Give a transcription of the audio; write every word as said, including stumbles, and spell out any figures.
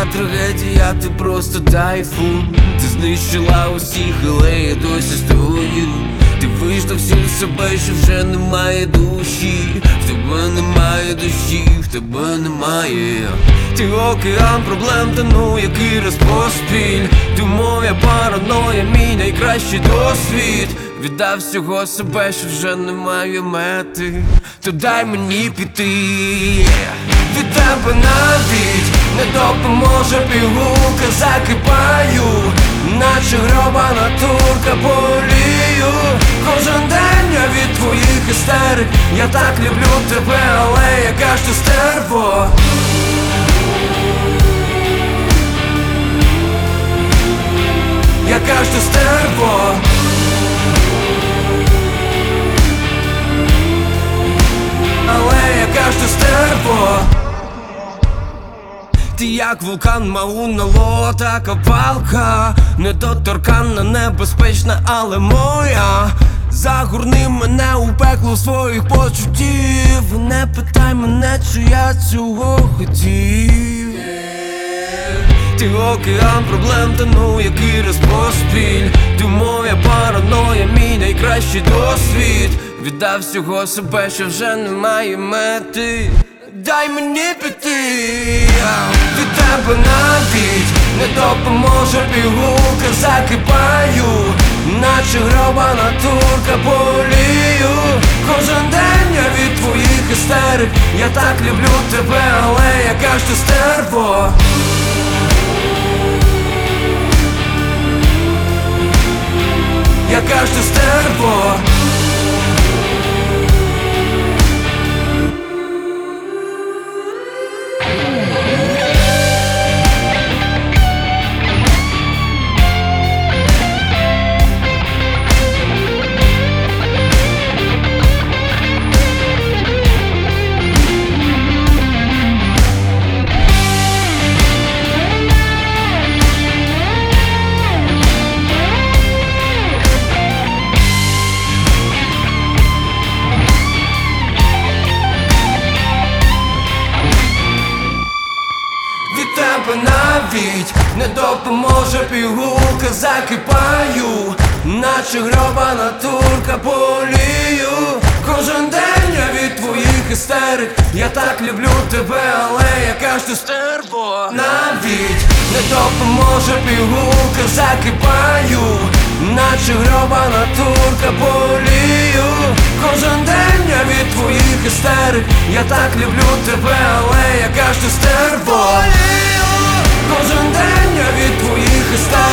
життя трагедія, ти просто тайфун. Ти знищила усіх, але я досі стою. Ти виштовхнув себе, що вже немає душі. В тебе немає душі, в тебе немає. Ти океан проблем, тону який раз поспіль. Ти моя параноя, мій найкращий досвід. Віддав всього себе, що вже немає мети. То дай мені піти. Від тебе навіть не допоможе пігулка. Закипаю, наче гробана турка, болію. Кожен день я від твоїх істерик. Я так люблю тебе, але яка ж ти стерво. Яка ж ти стерво. Але яка ж ти стерво. Ти як вулкан, Мауна Лоа, така палка. Недоторканна, небезпечна, але моя. Загорни мене у пекло своїх почуттів. Не питай мене, чи я цього хотів. Ти океан проблем, тону який раз поспіль. Ти моя параноя, мій найкращий досвід. Віддав всього себе, що вже немає мети. Дай мені піти. Від тебе навіть не допоможе пігулка. Закипаю, наче гробана турка, болію. Кожен день я від твоїх істерик. Я так люблю тебе, але яка ж ти стерво. Яка ж ти стерво. Тебе навіть не допоможе пігулка. Закипаю, наче гробана турка, болію. Кожен день я від твоїх істерик. Я так люблю тебе, але яка ж ти стерво. Навіть не допоможе пігулка. Закипаю, наче гробана турка, болію. Кожен день я від твоїх істерик. Я так люблю тебе, але яка ж ти стерво. Кожен день я від твоїх істерик.